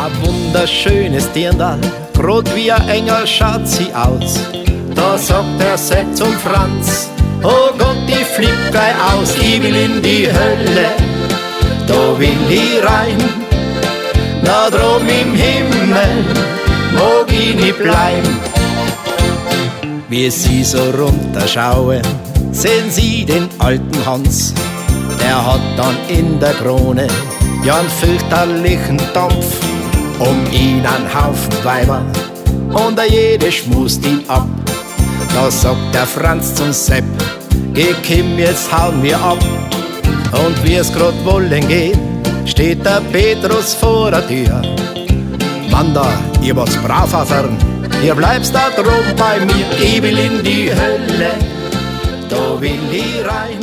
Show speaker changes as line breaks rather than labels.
Ein wunderschönes Dirndl, grad wie ein Engel schaut sie aus. Da sagt der Sepp zum Franz: Oh Gott, ich flipp gleich aus, ich will in die Hölle, da will ich rein. Da drum im Himmel mag ich nicht bleiben. Wie sie so runterschauen, sehen sie den alten Hans. Der hat dann in der Krone ja einen fürchterlichen Dampf. Um ihn einen Haufen Weiber und jede schmust ihn ab. Da sagt der Franz zum Sepp: Geh Kim, jetzt hauen wir ab. Und wie es grad wollen geht, steht der Petrus vor der Tür. Mann da, ihr wart's brav aufhören, ihr bleibst da drum bei mir. Ich will in die Hölle, da will ich rein.